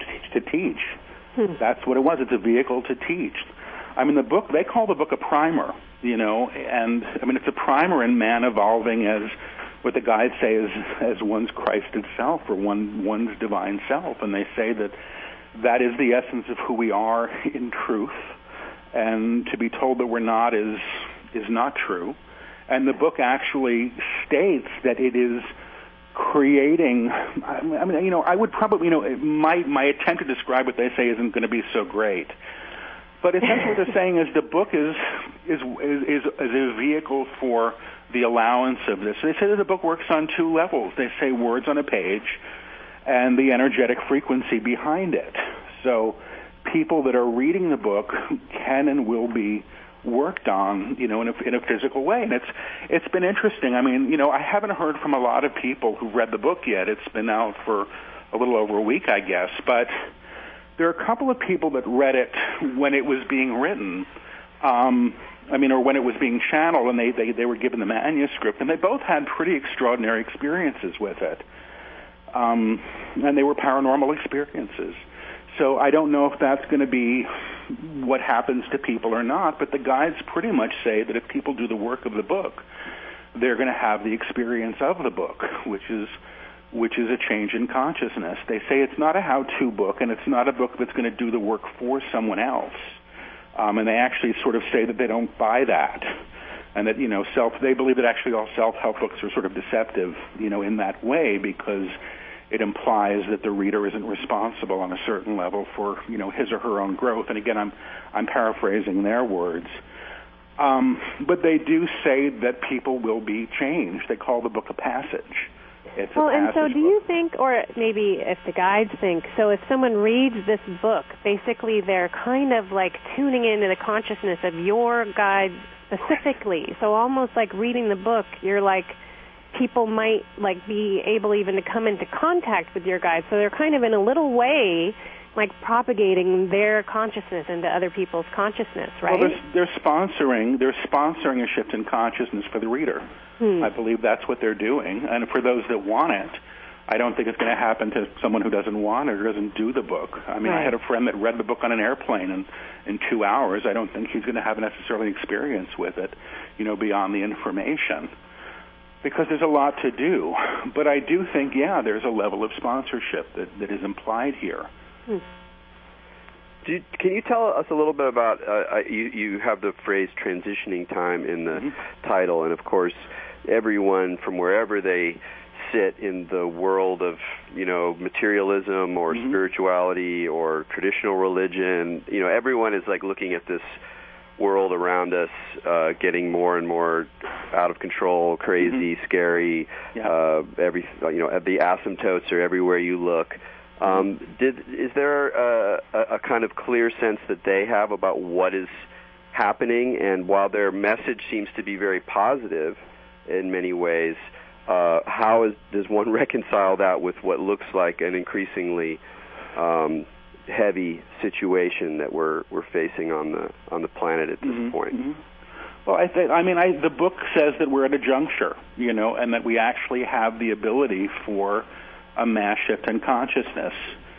That's what it was. It's a vehicle to teach. I mean, the book, they call the book a primer, and I mean, it's a primer in man evolving as what the guides say as one's Christ itself, or one's divine self, and they say that is the essence of who we are in truth, and to be told that we're not is not true. And the book actually states that it is creating, I mean, I would probably, my attempt to describe what they say isn't going to be so great. But essentially what they're saying is the book is a vehicle for the allowance of this. They say that the book works on two levels. They say words on a page and the energetic frequency behind it. So people that are reading the book can and will be worked on, in a physical way. And it's been interesting. I mean, I haven't heard from a lot of people who've read the book yet. It's been out for a little over a week, I guess. But there are a couple of people that read it when it was being written, or when it was being channeled, and they were given the manuscript, and they both had pretty extraordinary experiences with it. And they were paranormal experiences. So I don't know if that's going to be what happens to people or not, but the guides pretty much say that if people do the work of the book, they're going to have the experience of the book, which is a change in consciousness. They say it's not a how-to book, and it's not a book that's going to do the work for someone else. And they actually sort of say that they don't buy that, and that they believe that actually all self-help books are sort of deceptive, in that way, because it implies that the reader isn't responsible on a certain level for his or her own growth. And again, I'm paraphrasing their words. But they do say that people will be changed. They call the book a passage. It's a passage and so do book. you think, or maybe if the guides think, so if someone reads this book, basically they're kind of like tuning into the consciousness of your guide specifically. So almost like reading the book, you're like, people might like be able even to come into contact with your guide. So they're kind of in a little way like propagating their consciousness into other people's consciousness, right? Well, they're sponsoring a shift in consciousness for the reader. I believe that's what they're doing. And for those that want it, I don't think it's going to happen to someone who doesn't want it or doesn't do the book. I mean, I had a friend that read the book on an airplane, and in 2 hours, I don't think he's going to have necessarily experience with it, beyond the information, because there's a lot to do. But I do think, there's a level of sponsorship that is implied here. Can you tell us a little bit about, you have the phrase transitioning time in the title, and of course everyone from wherever they sit in the world of, materialism or spirituality or traditional religion, everyone is like looking at this world around us getting more and more out of control, crazy, scary. The asymptotes are everywhere you look. Is there a kind of clear sense that they have about what is happening? And while their message seems to be very positive in many ways, does one reconcile that with what looks like an increasingly heavy situation that we're facing on the planet at this point? Well, the book says that we're at a juncture, and that we actually have the ability for a mass shift in consciousness.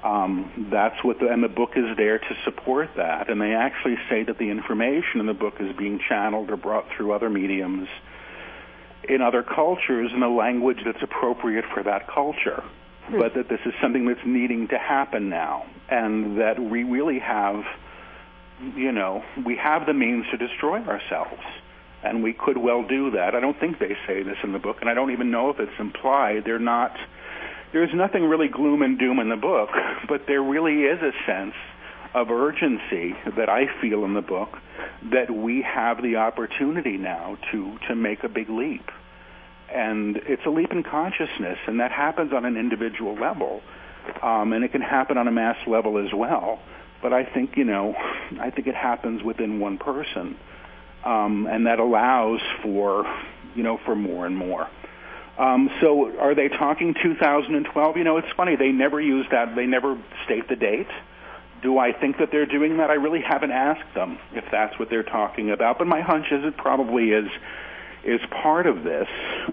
That's what and the book is there to support that. And they actually say that the information in the book is being channeled or brought through other mediums in other cultures in a language that's appropriate for that culture. But that this is something that's needing to happen now, and that we really have, we have the means to destroy ourselves, and we could well do that. I don't think they say this in the book, and I don't even know if it's implied. There's nothing really gloom and doom in the book, but there really is a sense of urgency that I feel in the book that we have the opportunity now to make a big leap. And it's a leap in consciousness, and that happens on an individual level, and it can happen on a mass level as well. But I think, I think it happens within one person, and that allows for more and more. So are they talking 2012? It's funny, they never use that, they never state the date. Do I think that they're doing that? I really haven't asked them if that's what they're talking about, but my hunch is it probably is part of this.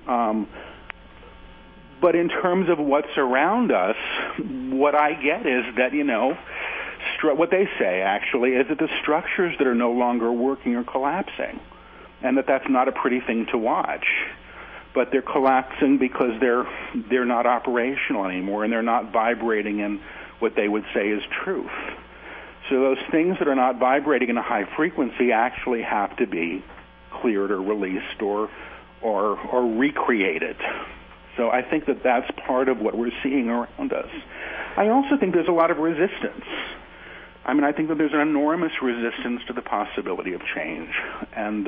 But in terms of what's around us, what I get is that, what they say actually is that the structures that are no longer working are collapsing, and that's not a pretty thing to watch. But they're collapsing because they're not operational anymore, and they're not vibrating in what they would say is truth. So those things that are not vibrating in a high frequency actually have to be cleared or released or recreated. So I think that that's part of what we're seeing around us. I also think there's a lot of resistance. I think that there's an enormous resistance to the possibility of change. And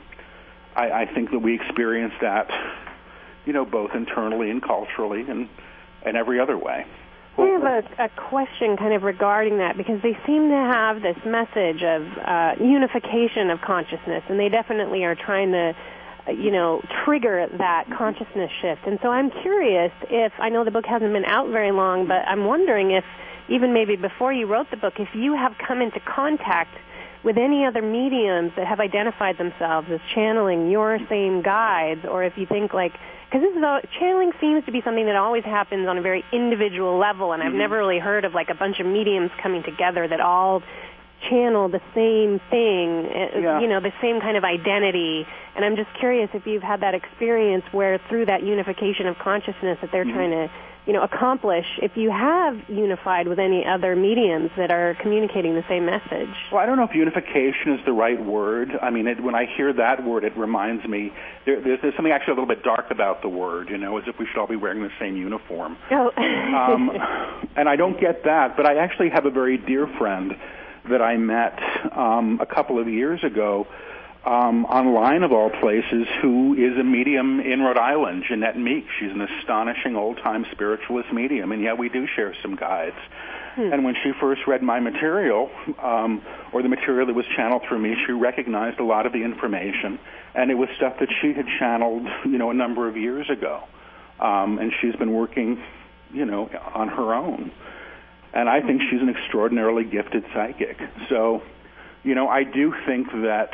I think that we experience that, both internally and culturally and every other way. I have a question kind of regarding that, because they seem to have this message of unification of consciousness, and they definitely are trying to, trigger that consciousness shift. And so I'm curious if, I know the book hasn't been out very long, but I'm wondering if, even maybe before you wrote the book, if you have come into contact with any other mediums that have identified themselves as channeling your same guides, or if you think because channeling seems to be something that always happens on a very individual level, and I've never really heard of a bunch of mediums coming together that all channel the same thing, the same kind of identity. And I'm just curious if you've had that experience where through that unification of consciousness that they're trying to accomplish, if you have unified with any other mediums that are communicating the same message. Well, I don't know if unification is the right word. When I hear that word, it reminds me, there's something actually a little bit dark about the word, as if we should all be wearing the same uniform. Oh. And I don't get that, but I actually have a very dear friend that I met a couple of years ago, online of all places, who is a medium in Rhode Island, Jeanette Meek. She's an astonishing old-time spiritualist medium, and we do share some guides. And when she first read my material, or the material that was channeled through me, she recognized a lot of the information, and it was stuff that she had channeled, a number of years ago. And she's been working, on her own. And I think she's an extraordinarily gifted psychic. So, I do think that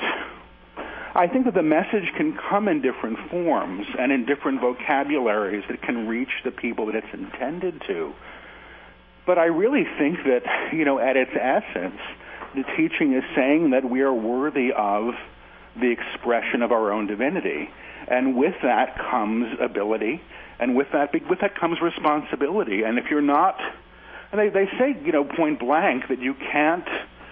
the message can come in different forms and in different vocabularies that can reach the people that it's intended to. But I really think that, at its essence, the teaching is saying that we are worthy of the expression of our own divinity. And with that comes ability, and with that comes responsibility. And if you're not, and they say, point blank, that you can't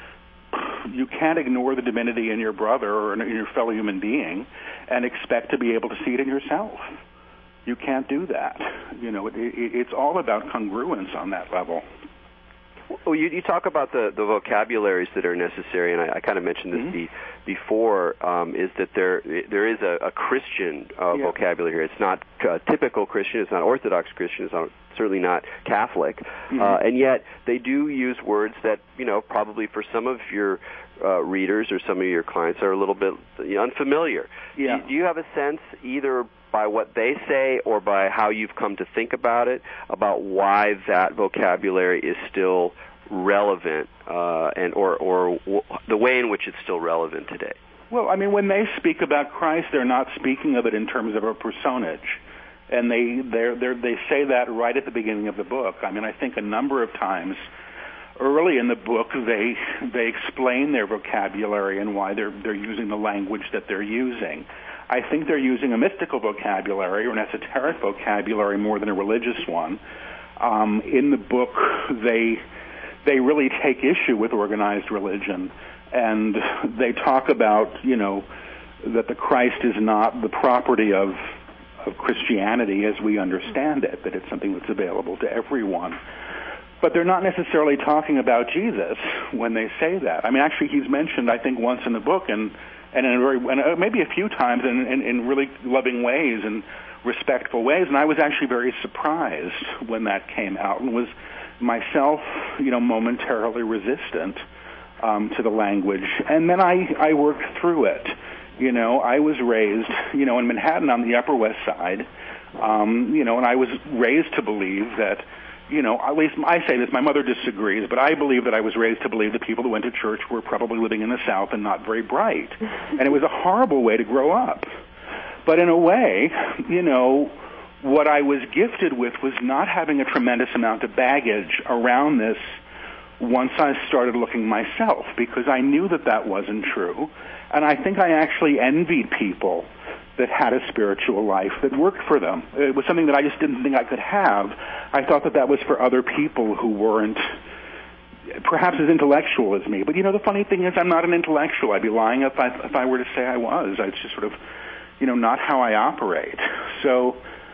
ignore the divinity in your brother or in your fellow human being and expect to be able to see it in yourself. You can't do that. It's all about congruence on that level. Well, you talk about the vocabularies that are necessary, and I kind of mentioned this before, is that there is a Christian vocabulary here. It's not typical Christian. It's not Orthodox Christian. It's certainly not Catholic. And yet they do use words that, probably for some of your readers or some of your clients are a little bit unfamiliar. Yeah. Do you have a sense, either by what they say or by how you've come to think about it, about why that vocabulary is still relevant, or the way in which it's still relevant today? Well, when they speak about Christ, they're not speaking of it in terms of a personage. And they say that right at the beginning of the book. I mean, I think a number of times early in the book they explain their vocabulary and why they're using the language that they're using. I think they're using a mystical vocabulary or an esoteric vocabulary more than a religious one. In the book, they really take issue with organized religion, and they talk about, that the Christ is not the property of Christianity as we understand it, that it's something that's available to everyone. But they're not necessarily talking about Jesus when they say that. I mean, actually, he's mentioned, I think, once in the book, and maybe a few times in really loving ways and respectful ways. And I was actually very surprised when that came out, and was myself, momentarily resistant to the language. And then I worked through it. I was raised, in Manhattan on the Upper West Side, and I was raised to believe that, at least I say this, my mother disagrees, but I believe that I was raised to believe that people who went to church were probably living in the South and not very bright. And it was a horrible way to grow up. But in a way, what I was gifted with was not having a tremendous amount of baggage around this once I started looking myself, because I knew that wasn't true. And I think I actually envied people that had a spiritual life that worked for them. It was something that I just didn't think I could have. I thought that was for other people who weren't perhaps as intellectual as me. But, the funny thing is I'm not an intellectual. I'd be lying if I were to say I was. It's just sort of, not how I operate. So,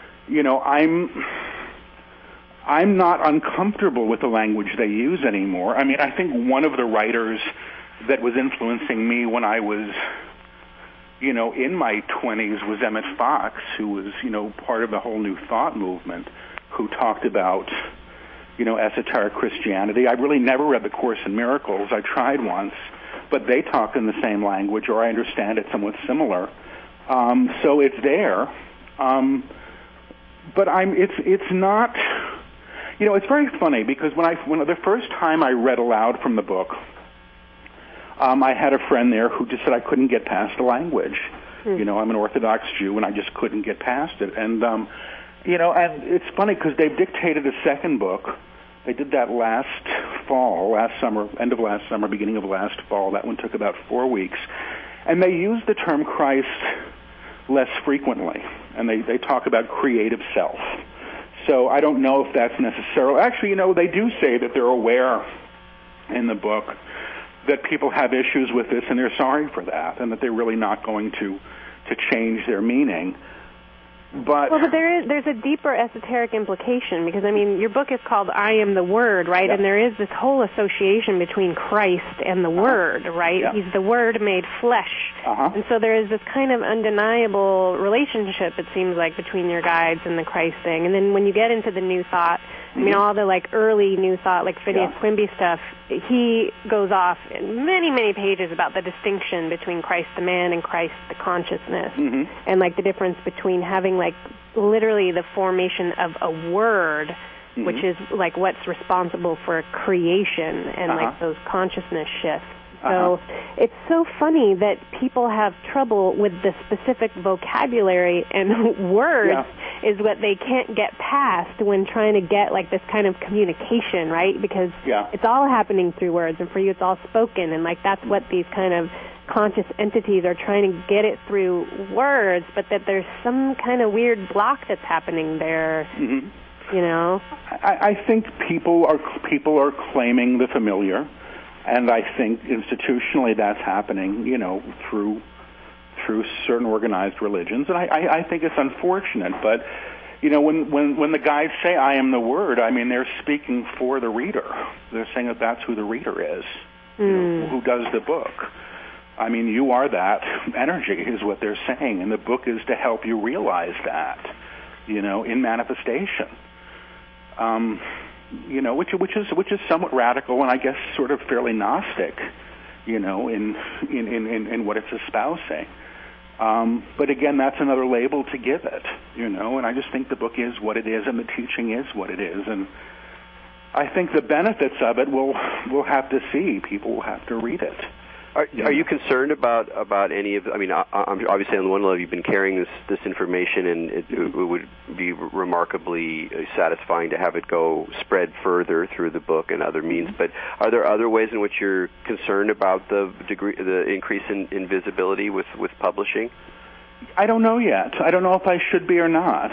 I'm not uncomfortable with the language they use anymore. I mean, I think one of the writers that was influencing me when I was, in my 20s was Emmett Fox, who was, part of the whole New Thought movement, who talked about, esoteric Christianity. I really never read The Course in Miracles. I tried once, but they talk in the same language, or I understand it somewhat similar. So it's there. But it's not, it's very funny, because when the first time I read aloud from the book, I had a friend there who just said I couldn't get past the language. I'm an Orthodox Jew, and I just couldn't get past it. And, and it's funny because they've dictated a second book. They did that last summer, end of last summer, beginning of last fall. That one took about 4 weeks. And they use the term Christ less frequently, and they talk about creative self. So I don't know if that's necessarily... Actually, they do say that they're aware in the book that people have issues with this, and they're sorry for that, and that they're really not going to change their meaning. But there's a deeper esoteric implication, because, your book is called I Am the Word, right? Yep. And there is this whole association between Christ and the Word, right? Yep. He's the Word made flesh. And so there is this kind of undeniable relationship, it seems like, between your guides and the Christ thing. And then when you get into the New Thought, all the early New Thought, like Phineas Quimby stuff, he goes off in many, many pages about the distinction between Christ the man and Christ the consciousness, and the difference between having literally the formation of a word, which is what's responsible for creation, and those consciousness shifts. So it's so funny that people have trouble with the specific vocabulary, and words is what they can't get past when trying to get this kind of communication, right? Because it's all happening through words, and for you it's all spoken, and that's what these kind of conscious entities are trying to get it through words, but that there's some kind of weird block that's happening there. I think people are claiming the familiar. And I think institutionally that's happening, through certain organized religions. And I think it's unfortunate. But, when the guys say I am the Word, they're speaking for the reader. They're saying that that's who the reader is, who does the book. You are that energy is what they're saying. And the book is to help you realize that, in manifestation. Which is somewhat radical, and I guess sort of fairly Gnostic, in what it's espousing. But again, that's another label to give it, and I just think the book is what it is, and the teaching is what it is, and I think the benefits of it we'll have to see. People will have to read it. Are you concerned about any of? I mean, obviously on the one level you've been carrying this information, and it would be remarkably satisfying to have it go spread further through the book and other means. But are there other ways in which you're concerned about the increase in visibility with publishing? I don't know yet. I don't know if I should be or not.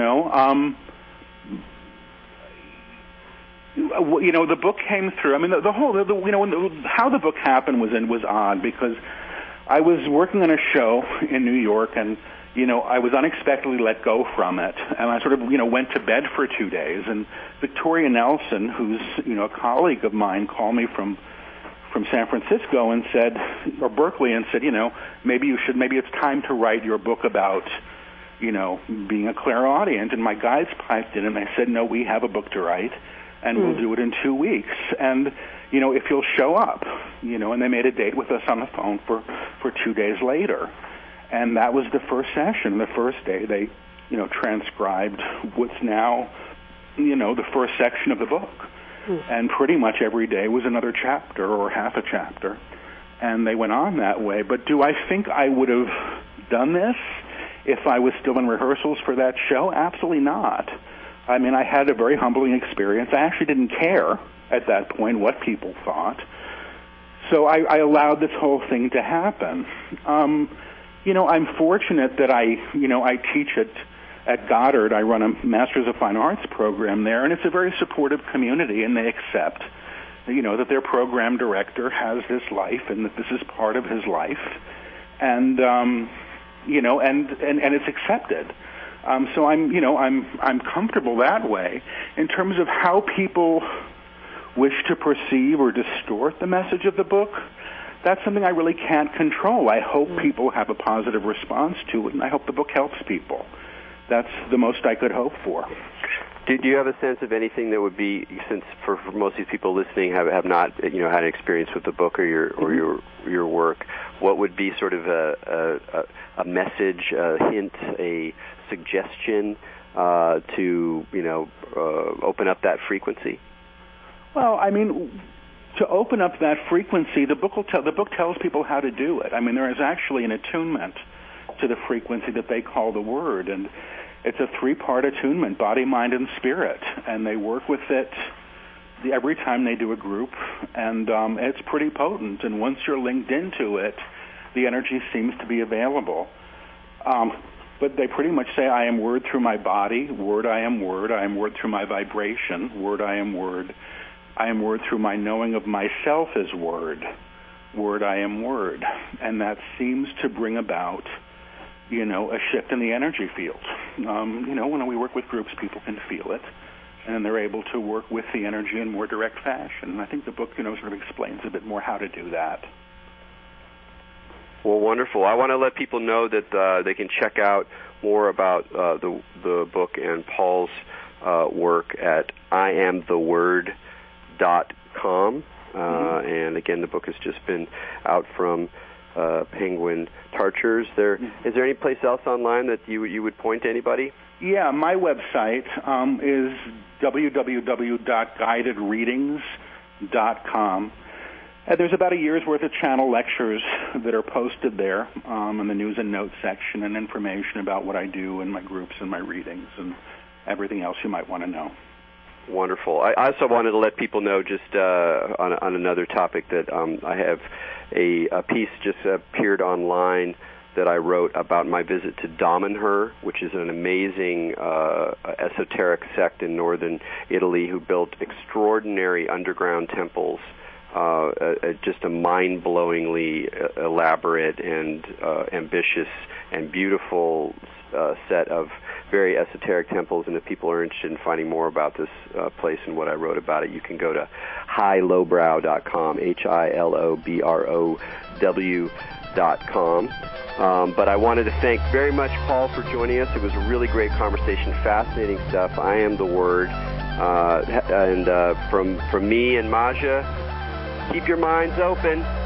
The book came through. I mean, how the book happened was odd, because I was working on a show in New York, and I was unexpectedly let go from it, and I sort of went to bed for 2 days. And Victoria Nelson, who's a colleague of mine, called me from San Francisco and said, or Berkeley, and said, maybe it's time to write your book about being a clairaudient. And my guides piped in, and I said, no, we have a book to write, and we'll do it in 2 weeks. And, if you'll show up, and they made a date with us on the phone for 2 days later. And that was the first session. The first day they, transcribed what's now, the first section of the book. And pretty much every day was another chapter or half a chapter. And they went on that way. But do I think I would have done this if I was still in rehearsals for that show? Absolutely not. I mean, I had a very humbling experience. I actually didn't care at that point what people thought. So I allowed this whole thing to happen. I'm fortunate that I teach at Goddard. I run a Masters of Fine Arts program there, and it's a very supportive community, and they accept, that their program director has this life and that this is part of his life. And, and it's accepted. So I'm comfortable that way. In terms of how people wish to perceive or distort the message of the book, that's something I really can't control. I hope people have a positive response to it, and I hope the book helps people. That's the most I could hope for. Do you have a sense of anything that would be, since for most of these people listening have not had an experience with the book or your work, what would be sort of a message, a hint, a suggestion to open up that frequency? Well, I mean, to open up that frequency, the book tells people how to do it. I mean, there is actually an attunement to the frequency that they call the word, and it's a 3-part attunement: body, mind, and spirit. And they work with it every time they do a group, and it's pretty potent. And once you're linked into it, the energy seems to be available. But they pretty much say, I am word through my body, word I am word through my vibration, word I am word through my knowing of myself as word I am word. And that seems to bring about, a shift in the energy field. When we work with groups, people can feel it, and they're able to work with the energy in more direct fashion. And I think the book, sort of explains a bit more how to do that. Well, wonderful. I want to let people know that they can check out more about the book and Paul's work at IamTheWord.com. And again, the book has just been out from Penguin Tarchers. Is there any place else online that you would point to anybody? Yeah, my website is www.guidedreadings.com. There's about a year's worth of channel lectures that are posted there in the news and notes section, and information about what I do and my groups and my readings and everything else you might want to know. Wonderful. I also wanted to let people know, just on another topic, that I have a piece just appeared online that I wrote about my visit to Damanhur, which is an amazing esoteric sect in northern Italy who built extraordinary underground temples, just a mind-blowingly elaborate and ambitious and beautiful set of very esoteric temples. And if people are interested in finding more about this place and what I wrote about it, you can go to hilobrow.com, HILOBROW.com. But I wanted to thank very much Paul for joining us. It was a really great conversation, fascinating stuff. I am the Word. And from me and Maja, keep your minds open.